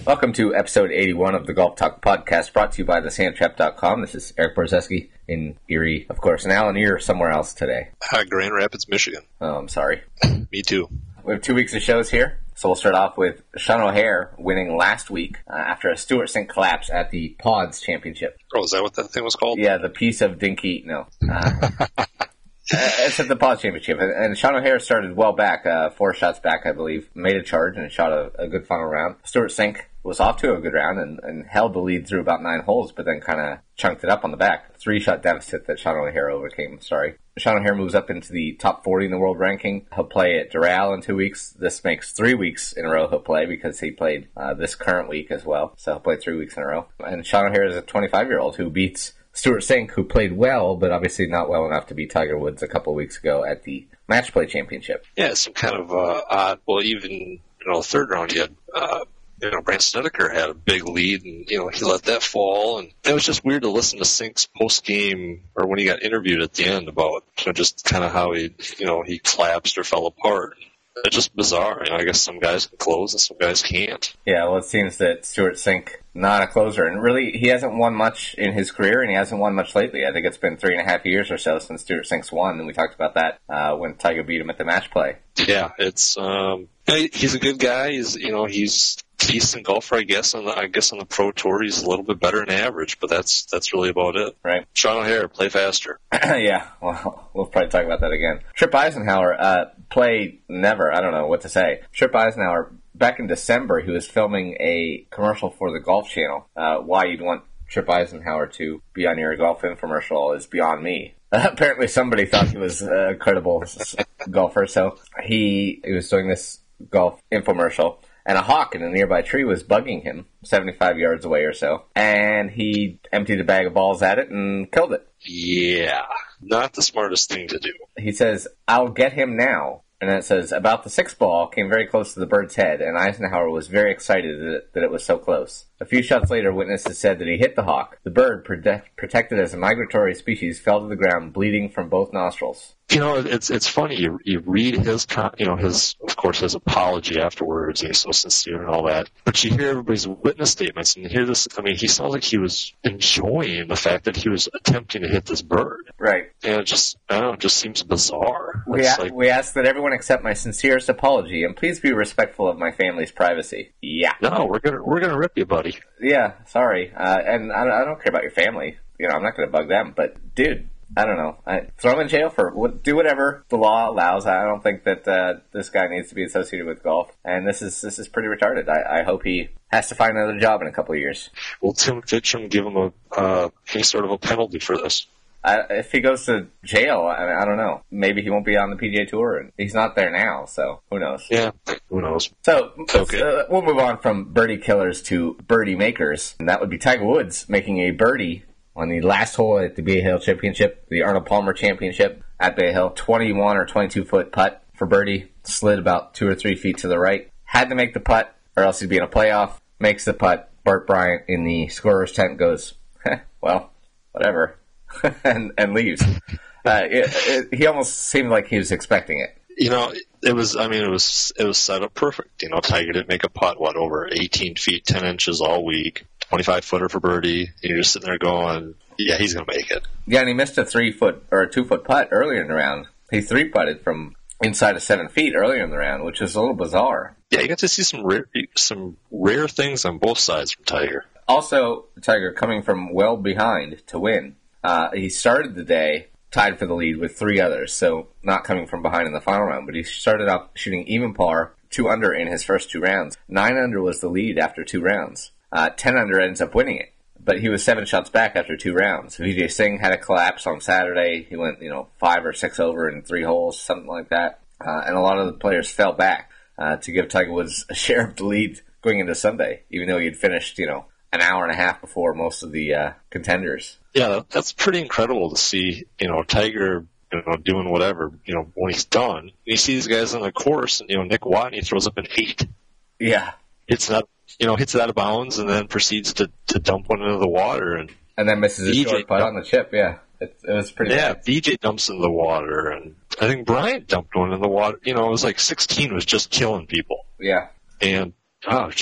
Welcome to episode 81 of the Golf Talk podcast, brought to you by thesandtrap.com. This is Eric Borzeski in Erie, of course. And Alan, you're somewhere else today. Grand Rapids, Michigan. Oh, I'm sorry. Me too. We have 2 weeks of shows here. So we'll start off with Sean O'Hair winning last week after a Stewart Cink collapse at the Pods Championship. Oh, is that what that thing was called? Yeah, the piece of dinky, no. It's at the Pods Championship. And Sean O'Hair started well back, 4 shots back, I believe. Made a charge and shot a good final round. Stewart Cink was off to a good round and held the lead through about 9 holes, but then kind of chunked it up on the back. 3-shot deficit that Sean O'Hair overcame, Sean O'Hair moves up into the top 40 in the world ranking. He'll play at Doral in 2 weeks. This makes 3 weeks in a row he'll play because he played this current week as well. So he'll play 3 weeks in a row. And Sean O'Hair is a 25-year-old who beats Stewart Cink, who played well, but obviously not well enough to beat Tiger Woods a couple of weeks ago at the Match Play Championship. Yeah, some kind of odd. Well, even the third round, you had Brandt Snedeker had a big lead, and he let that fall, and it was just weird to listen to Cink's post game or when he got interviewed at the end about just kind of how he collapsed or fell apart. It's just bizarre. I guess some guys can close and some guys can't. Yeah, well, it seems that Stewart Cink, not a closer. And really, he hasn't won much in his career, and he hasn't won much lately. I think it's been 3.5 years or so since Stewart Cink's won, and we talked about that when Tiger beat him at the match play. Yeah, it's he's a good guy. He's decent golfer, I guess on the pro tour he's a little bit better than average, but that's really about it. Right. Sean O'Hair, play faster. Yeah, well, we'll probably talk about that again. Tripp Eisenhower, play never. I don't know what to say. Tripp Eisenhower, back in December, he was filming a commercial for the Golf Channel. Why you'd want Tripp Eisenhower to be on your golf infomercial is beyond me. Apparently somebody thought he was a credible golfer, so he was doing this golf infomercial. And a hawk in a nearby tree was bugging him 75 yards away or so. And he emptied a bag of balls at it and killed it. Yeah, not the smartest thing to do. He says, "I'll get him now." And then it says, about the 6th ball came very close to the bird's head, and Eisenhower was very excited that it was so close. A few shots later, witnesses said that he hit the hawk. The bird, protected as a migratory species, fell to the ground, bleeding from both nostrils. It's funny. You read his his apology afterwards, and he's so sincere and all that. But you hear everybody's witness statements, and you hear this. I mean, he sounds like he was enjoying the fact that he was attempting to hit this bird. Right. And it just seems bizarre. We ask that everyone accept my sincerest apology, and please be respectful of my family's privacy. Yeah. No, we're gonna rip you, buddy. Yeah, sorry. And I don't care about your family. I'm not gonna bug them. But dude, I don't know. Throw him in jail do whatever the law allows. I don't think that this guy needs to be associated with golf. And this is pretty retarded. I hope he has to find another job in a couple of years. Will Tim Fitchum give him any sort of a penalty for this? If he goes to jail, I don't know. Maybe he won't be on the PGA Tour, and he's not there now, so who knows? Yeah, who knows? So okay. We'll move on from birdie killers to birdie makers, and that would be Tiger Woods making a birdie on the last hole at the Bay Hill Championship, the Arnold Palmer Championship at Bay Hill. 21 or 22-foot putt for birdie, slid about 2 or 3 feet to the right. Had to make the putt, or else he'd be in a playoff. Makes the putt. Bart Bryant in the scorer's tent goes, well, whatever. and leaves. He almost seemed like he was expecting it. It was set up perfect. Tiger didn't make a putt, over 18 feet, 10 inches all week, 25-footer for birdie. And you're just sitting there going, yeah, he's going to make it. Yeah, and he missed a 3-foot or a 2-foot putt earlier in the round. He 3-putted from inside of 7 feet earlier in the round, which is a little bizarre. Yeah, you got to see some rare things on both sides from Tiger. Also, Tiger coming from well behind to win. He started the day tied for the lead with 3 others, so not coming from behind in the final round, but he started off shooting even par, 2 under in his first 2 rounds. 9 under was the lead after 2 rounds. 10 under ends up winning it, but he was 7 shots back after 2 rounds. Vijay Singh had a collapse on Saturday. He went, 5 or 6 over in 3 holes, something like that, and a lot of the players fell back to give Tiger Woods a share of the lead going into Sunday, even though he had finished, an hour and a half before most of the contenders. Yeah, that's pretty incredible to see, Tiger, doing whatever, when he's done. You see these guys on the course, and, Nick Watney throws up an 8. Yeah. Hits it out of bounds and then proceeds to dump one into the water. And then misses a short putt on the chip, yeah. It was pretty bad. VJ dumps into the water, and I think Bryant dumped one in the water. It was like 16 was just killing people. Yeah. And, just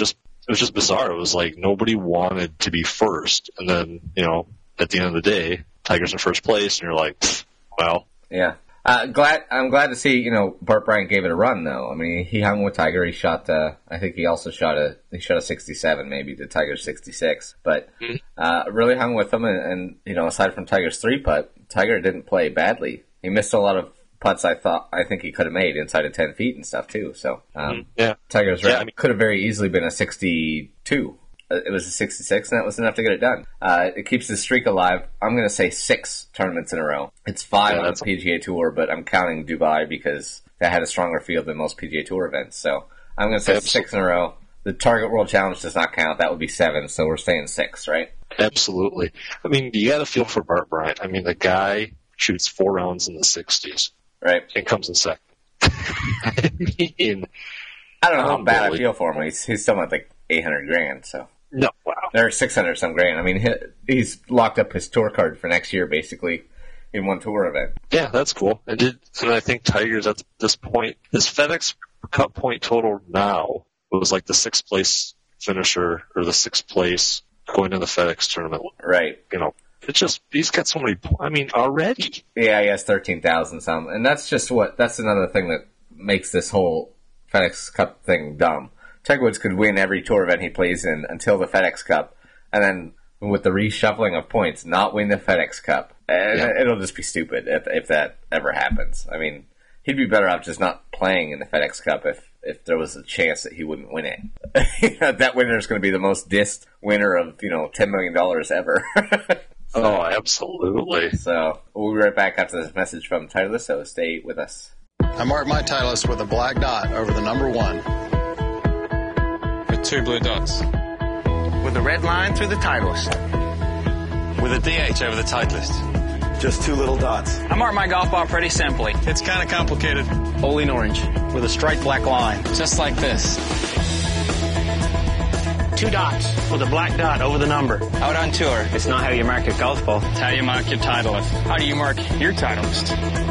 was just bizarre. It was like nobody wanted to be first, and then at the end of the day, Tigers in first place, and you're like, well, yeah. I'm glad to see Bart Bryant gave it a run though. I mean, he hung with Tiger. He shot. I think he also shot a 67, maybe the Tiger's 66. But really hung with them. And aside from Tiger's 3-putt, Tiger didn't play badly. He missed a lot of putts. I think he could have made inside of 10 feet and stuff too. So Tiger's could have very easily been a 62. It was a 66, and that was enough to get it done. It keeps the streak alive. I'm going to say 6 tournaments in a row. It's 5 on the PGA Tour, but I'm counting Dubai because that had a stronger field than most PGA Tour events. So I'm going to say 6 in a row. The Target World Challenge does not count. That would be 7, so we're staying 6, right? Absolutely. I mean, you got to feel for Bart Bryant. I mean, the guy shoots 4 rounds in the 60s. Right. And comes in second. I mean, I don't know how bad I feel for him. He's still at like $800,000, so. No, wow. They're 600 some grand. I mean, he's locked up his tour card for next year, basically, in one tour event. Yeah, that's cool. And I think Tigers at this point, his FedEx Cup point total now was like the 6th place finisher or the 6th place going to the FedEx tournament. Right. It's just he's got so many. I mean, already. Yeah, he has 13,000 some, and that's another thing that makes this whole FedEx Cup thing dumb. Tiger Woods could win every tour event he plays in until the FedEx Cup, and then with the reshuffling of points, not win the FedEx Cup. And it'll just be stupid if that ever happens. I mean, he'd be better off just not playing in the FedEx Cup if there was a chance that he wouldn't win it. That winner is going to be the most dissed winner of $10 million ever. Oh, absolutely. So we'll be right back after this message from Titleist, so stay with us. I mark my Titleist with a black dot over the number 1. With 2 blue dots. With a red line through the Titleist. With a DH over the Titleist. Just 2 little dots. I mark my golf ball pretty simply. It's kind of complicated. Wholly in orange. With a straight black line. Just like this. 2 dots with a black dot over the number. Out on tour. It's not how you mark your golf ball. It's how you mark your Titleist. How do you mark your Titleist?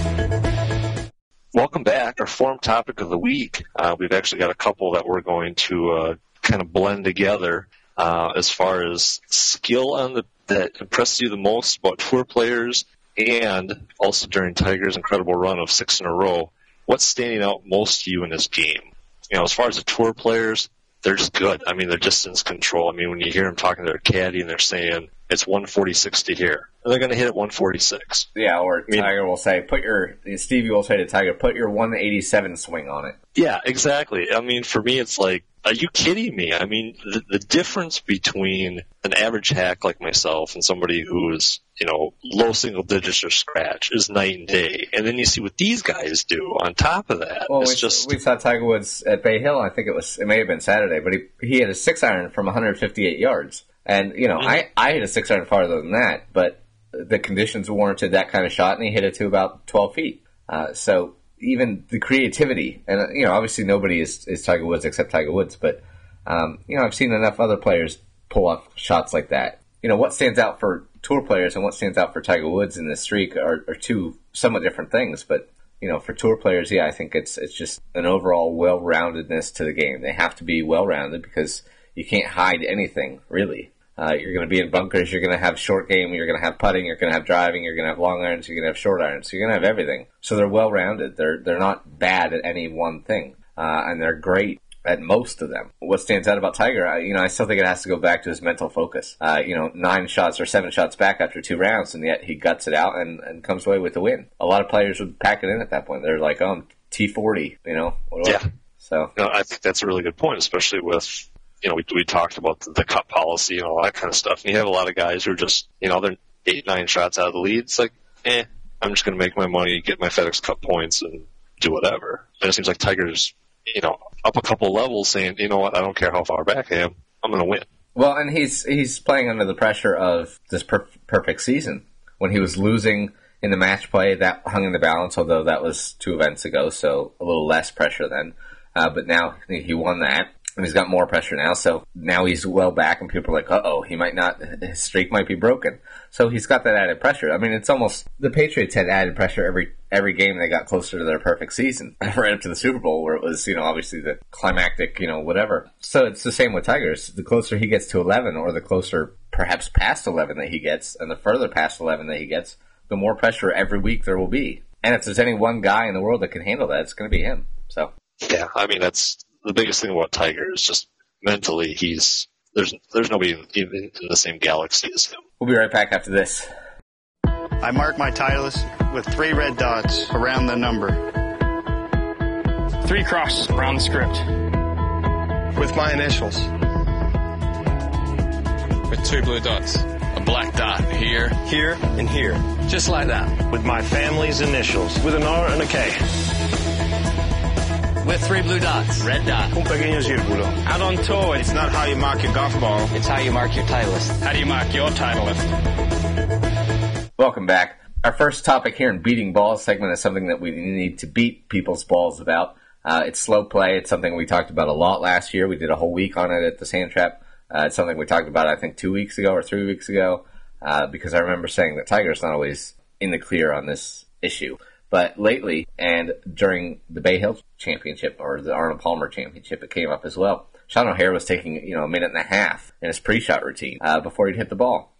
Welcome back. Our forum topic of the week. We've actually got a couple that we're going to kind of blend together as far as skill that impressed you the most about tour players, and also during Tiger's incredible run of 6 in a row. What's standing out most to you in this game? As far as the tour players, they're just good. I mean, they're distance control. I mean, when you hear them talking to their caddy and they're saying it's 140-60 here, they're going to hit it 146. Yeah, or Tiger will say, Stevie will say to Tiger, put your 187 swing on it. Yeah, exactly. I mean, for me, it's like, are you kidding me? I mean, the difference between an average hack like myself and somebody who is, low single digits or scratch is night and day. And then you see what these guys do on top of that. Well, we saw Tiger Woods at Bay Hill. I think it may have been Saturday, but he hit a 6-iron from 158 yards. And, I hit a 6-iron farther than that, but the conditions warranted that kind of shot, and he hit it to about 12 feet. So even the creativity, and, obviously nobody is Tiger Woods except Tiger Woods, but, I've seen enough other players pull off shots like that. What stands out for tour players and what stands out for Tiger Woods in this streak are two somewhat different things, but, for tour players, yeah, I think it's just an overall well-roundedness to the game. They have to be well-rounded because you can't hide anything, really. You're going to be in bunkers, you're going to have short game, you're going to have putting, you're going to have driving, you're going to have long irons, you're going to have short irons, so you're going to have everything. So they're well-rounded. They're not bad at any one thing, and they're great at most of them. What stands out about Tiger, I still think it has to go back to his mental focus. 9 shots or 7 shots back after 2 rounds, and yet he guts it out and comes away with the win. A lot of players would pack it in at that point. They're like, I'm T40, Yeah. So I think that's a really good point, especially with, we talked about the cut policy and all that kind of stuff. And you have a lot of guys who are just, they're 8-9 shots out of the lead. It's like, I'm just going to make my money, get my FedEx Cup points, and do whatever. And it seems like Tiger's, up a couple levels saying, you know what, I don't care how far back I am, I'm going to win. Well, and he's playing under the pressure of this perfect season. When he was losing in the match play, that hung in the balance, although that was 2 events ago, so a little less pressure then. But now he won that. And he's got more pressure now, so now he's well back, and people are like, uh-oh, his streak might be broken. So he's got that added pressure. I mean, it's almost, the Patriots had added pressure every game they got closer to their perfect season, right up to the Super Bowl, where it was, obviously the climactic, whatever. So it's the same with Tigers. The closer he gets to 11, or the closer perhaps past 11 that he gets, and the further past 11 that he gets, the more pressure every week there will be. And if there's any one guy in the world that can handle that, it's going to be him. So yeah, I mean, that's the biggest thing about Tiger is just mentally there's nobody even in the same galaxy as him. We'll be right back after this. I mark my Titleist with 3 red dots around the number. 3 crosses around the script. With my initials. With 2 blue dots. A black dot here. Here and here. Just like that. With my family's initials. With an R and a K. With 3 blue dots. Red dot. Un pequeño círculo. Out on tour, It's not how you mark your golf ball. It's how you mark your Titleist. how do you mark your Titleist? Welcome back. Our first topic here in Beating Balls segment is something that we need to beat people's balls about. It's slow play. It's something we talked about a lot last year. We did a whole week on it at the Sand Trap. It's something we talked about, I think, 2 weeks ago or 3 weeks ago, because I remember saying that Tiger's not always in the clear on this issue. But lately, and during the Bay Hill Championship, or the Arnold Palmer Championship, it came up as well. Sean O'Hair was taking, a minute and a half in his pre-shot routine before he'd hit the ball.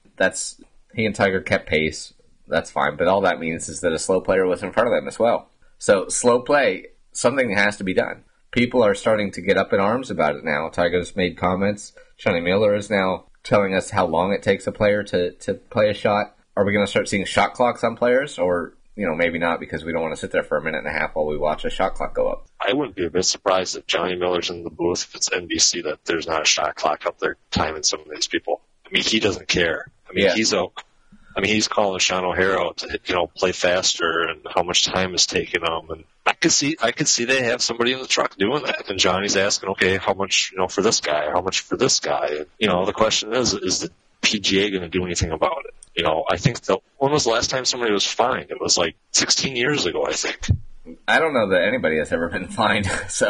He and Tiger kept pace. That's fine. But all that means is that a slow player was in front of them as well. So slow play, something has to be done. People are starting to get up in arms about it now. Tiger's made comments. Johnny Miller is now telling us how long it takes a player to play a shot. Are we going to start seeing shot clocks on players? Or maybe not, because we don't want to sit there for a minute and a half while we watch a shot clock go up. I wouldn't be a bit surprised if Johnny Miller's in the booth, if it's NBC, that there's not a shot clock up there timing some of these people. I mean, he doesn't care. I mean, he's calling Sean O'Hair out to, play faster and how much time is taking him. And I could see they have somebody in the truck doing that. And Johnny's asking, okay, how much, for this guy? How much for this guy? And, the question is the PGA going to do anything about it? I think when was the last time somebody was fined? It was like 16 years ago, I think. I don't know that anybody has ever been fined,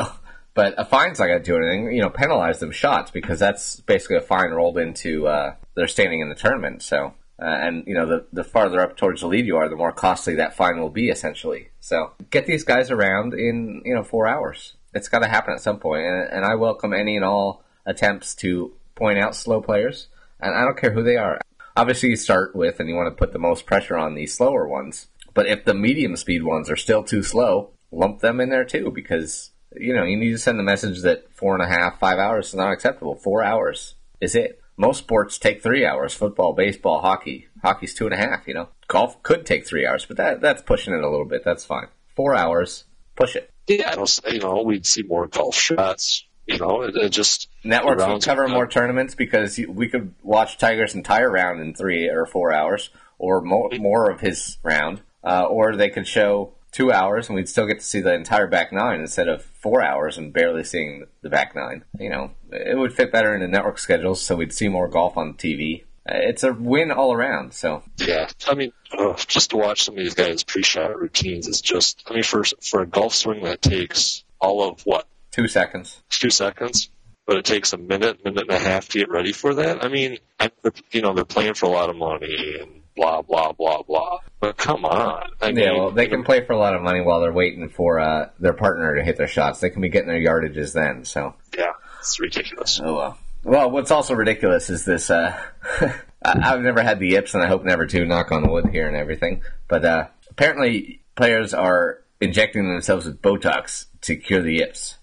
but a fine's not going to do anything. Penalize them shots, because that's basically a fine rolled into their standing in the tournament. So, and the farther up towards the lead you are, the more costly that fine will be, essentially. So, get these guys around in 4 hours. It's got to happen at some point, and I welcome any and all attempts to point out slow players, and I don't care who they are. Obviously, you start with, and you want to put the most pressure on the slower ones. But if the medium speed ones are still too slow, lump them in there too, because, you need to send the message that 4.5, 5 hours is not acceptable. 4 hours is it. Most sports take 3 hours. Football, baseball, hockey. Hockey's 2.5, Golf could take 3 hours, but that's pushing it a little bit. That's fine. 4 hours, push it. Yeah, we'd see more golf shots. It just... Networks would cover more tournaments, because we could watch Tiger's entire round in 3 or 4 hours, or more of his round, or they could show 2 hours and we'd still get to see the entire back nine instead of 4 hours and barely seeing the back nine. It would fit better into network schedules, so we'd see more golf on TV. It's a win all around. So yeah, I mean, just to watch some of these guys' pre-shot routines is just... I mean, for a golf swing that takes all of what? 2 seconds. 2 seconds, but it takes a minute and a half to get ready for that. I mean, they're playing for a lot of money and blah, blah, blah, blah. But come on. They can play for a lot of money while they're waiting for their partner to hit their shots. They can be getting their yardages then. So yeah, it's ridiculous. Oh, well. Well, what's also ridiculous is this. I've never had the yips, and I hope never to, knock on wood here and everything. But apparently players are injecting themselves with Botox to cure the yips.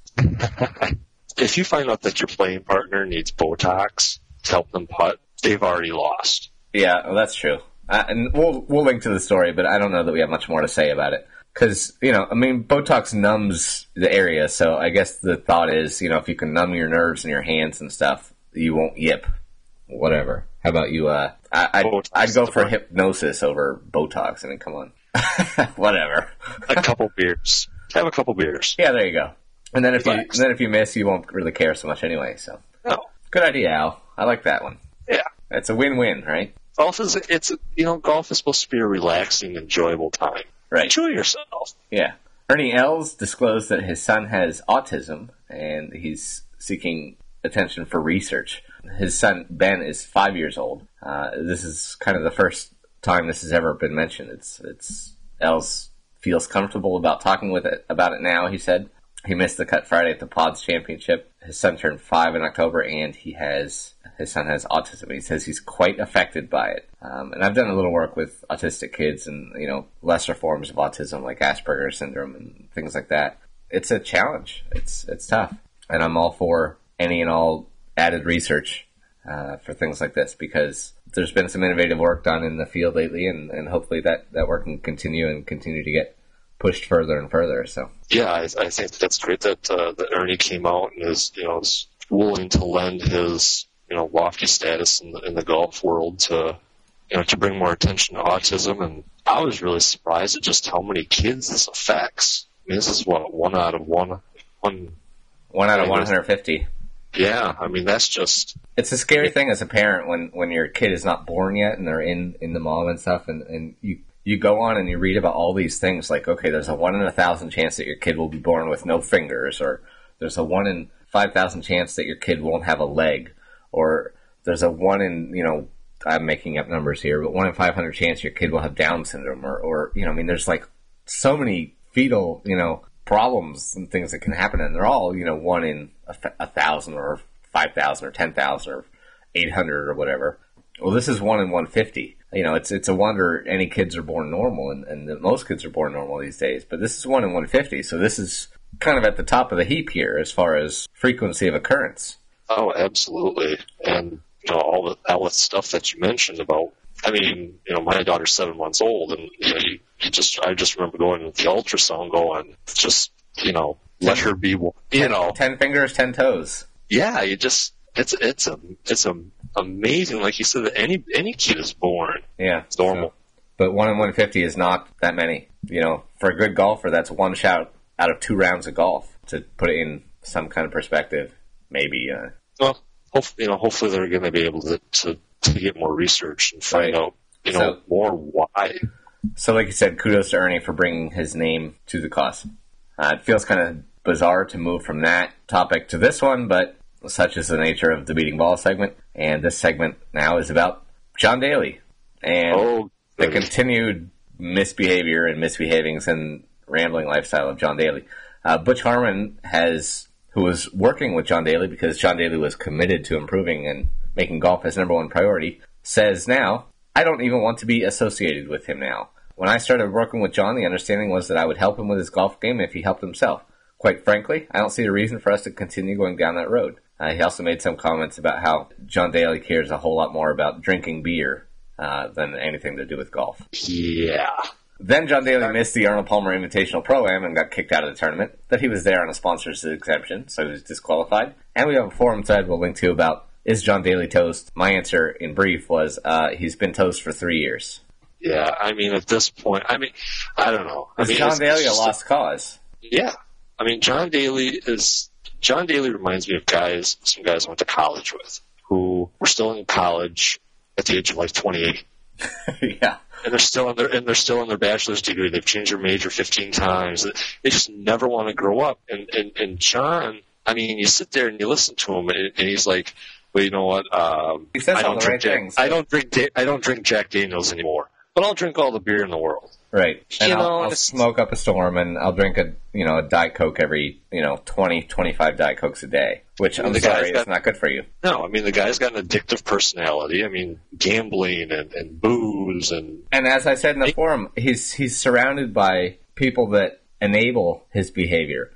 If you find out that your playing partner needs Botox to help them putt, they've already lost. Yeah, well, that's true. And we'll link to the story, but I don't know that we have much more to say about it. Because, Botox numbs the area, so I guess the thought is, if you can numb your nerves in your hands and stuff, you won't yip. Whatever. How about you, I'd go for hypnosis over Botox. I mean, come on. Whatever. A couple beers. Have a couple beers. Yeah, there you go. And then if you miss, you won't really care so much anyway. So, no. Good idea, Al. I like that one. Yeah, it's a win-win, right? Golf is golf is supposed to be a relaxing, enjoyable time. Right. Enjoy yourself. Yeah. Ernie Els disclosed that his son has autism, and he's seeking attention for research. His son, Ben, is 5 years old. This is kind of the first time this has ever been mentioned. Els feels comfortable about talking about it now, he said. He missed the cut Friday at the Pods Championship. His son turned 5 in October, and his son has autism. He says he's quite affected by it. And I've done a little work with autistic kids and, lesser forms of autism like Asperger's syndrome and things like that. It's a challenge. It's tough. And I'm all for any and all added research for things like this, because there's been some innovative work done in the field lately, and hopefully that work can continue to get pushed further and further. So yeah, I think that's great that Ernie came out and is willing to lend his lofty status in the golf world to bring more attention to autism. And I was really surprised at just how many kids this affects. I mean, this is one out of 150. Yeah, I mean, that's just... It's a scary thing as a parent when your kid is not born yet and they're in the mom and stuff, and you go on and you read about all these things like, okay, there's a 1 in 1,000 chance that your kid will be born with no fingers, or there's a 1 in 5,000 chance that your kid won't have a leg, or there's a 1 in, I'm making up numbers here, but 1 in 500 chance your kid will have Down syndrome, or there's like so many fetal, problems and things that can happen, and they're all, 1 in 1,000 or 5,000 or 10,000 or 800 or whatever. Well, this is 1 in 150. It's a wonder any kids are born normal, and that most kids are born normal these days. But this is 1 in 150, so this is kind of at the top of the heap here as far as frequency of occurrence. Oh, absolutely. And all the stuff that you mentioned about. I mean, my daughter's 7 months old, and I just remember going to the ultrasound, going, just let her be. 10 fingers, 10 toes. Yeah, it's amazing. Like you said, that any kid is born. Yeah, it's normal. But 1 in 150 is not that many. For a good golfer, that's one shot out of 2 rounds of golf. To put it in some kind of perspective, maybe. Well, hopefully they're going to be able to get more research and find out, more why. So, like you said, kudos to Ernie for bringing his name to the cause. It feels kind of bizarre to move from that topic to this one, but such is the nature of the Beating Ball segment. And this segment now is about John Daly and the continued misbehavior and misbehavings and rambling lifestyle of John Daly. Butch Harmon who was working with John Daly because John Daly was committed to improving and making golf his number one priority, says now, I don't even want to be associated with him now. When I started working with John, the understanding was that I would help him with his golf game if he helped himself. Quite frankly, I don't see a reason for us to continue going down that road. He also made some comments about how John Daly cares a whole lot more about drinking beer than anything to do with golf. Yeah. Then John Daly missed the Arnold Palmer Invitational Pro-Am and got kicked out of the tournament. That he was there on a sponsor's exemption, so he was disqualified. And we have a forum thread we'll link to about, is John Daly toast? My answer, in brief, was he's been toast for 3 years. Yeah, I mean, at this point, I don't know. Is John Daly a lost cause? Yeah. I mean, John Daly reminds me of some guys I went to college with, who were still in college at the age of like 28. Yeah. And they're still in their bachelor's degree. They've changed their major 15 times. They just never want to grow up. And John, I mean, you sit there and you listen to him, and he's like, well, you know what? He says all the right things. I don't drink Jack Daniels anymore, but I'll drink all the beer in the world. Right. And I'll smoke up a storm, and I'll drink a Diet Coke every 20, 25 Diet Cokes a day, which I'm sorry is not good for you. No, I mean, the guy's got an addictive personality. I mean, gambling and booze and as I said in the forum, he's surrounded by people that enable his behavior.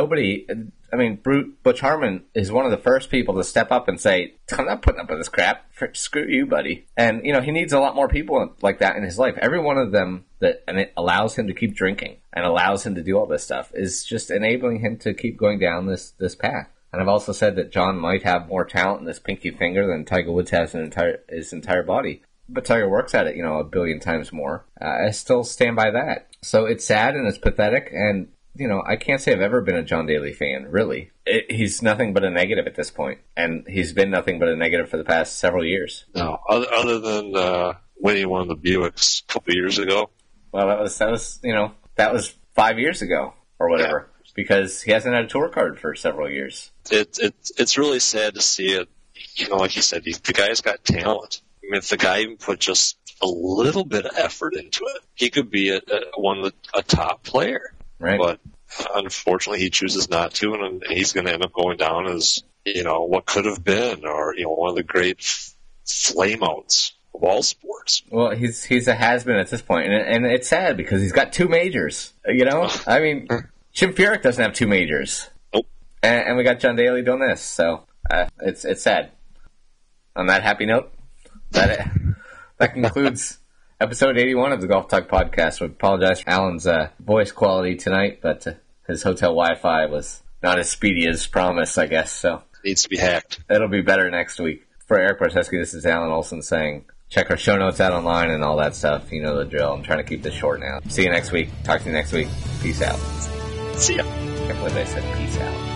Butch Harmon is one of the first people to step up and say, I'm not putting up with this crap. Screw you, buddy. And, he needs a lot more people like that in his life. Every one of them and it allows him to keep drinking and allows him to do all this stuff is just enabling him to keep going down this path. And I've also said that John might have more talent in this pinky finger than Tiger Woods has in his entire body. But Tiger works at it, a billion times more. I still stand by that. So it's sad and it's pathetic, and I can't say I've ever been a John Daly fan, really. He's nothing but a negative at this point, and he's been nothing but a negative for the past several years. No, other than winning one of the Buicks a couple years ago. Well, that was 5 years ago or whatever. because he hasn't had a tour card for several years. It's really sad to see it. You know, like you said, the guy's got talent. I mean, if the guy even put just a little bit of effort into it, he could be a top player. Right. But unfortunately, he chooses not to, and he's going to end up going down as, you know, what could have been, or, you know, one of the great flameouts of all sports. Well, he's a has-been at this point, and it's sad because he's got 2 majors. You know, I mean, Jim Furyk doesn't have 2 majors. Nope. And we got John Daly doing this, so it's sad. On that happy note, that concludes episode 81 of the Golf Talk Podcast. We apologize for Alan's voice quality tonight, but his hotel Wi-Fi was not as speedy as promised, I guess. So Needs to be hacked. It'll be better next week. For Eric Barseski, this is Alan Olson saying, check our show notes out online and all that stuff. You know the drill. I'm trying to keep this short now. See you next week. Talk to you next week. Peace out. See ya. I can't believe I said peace out.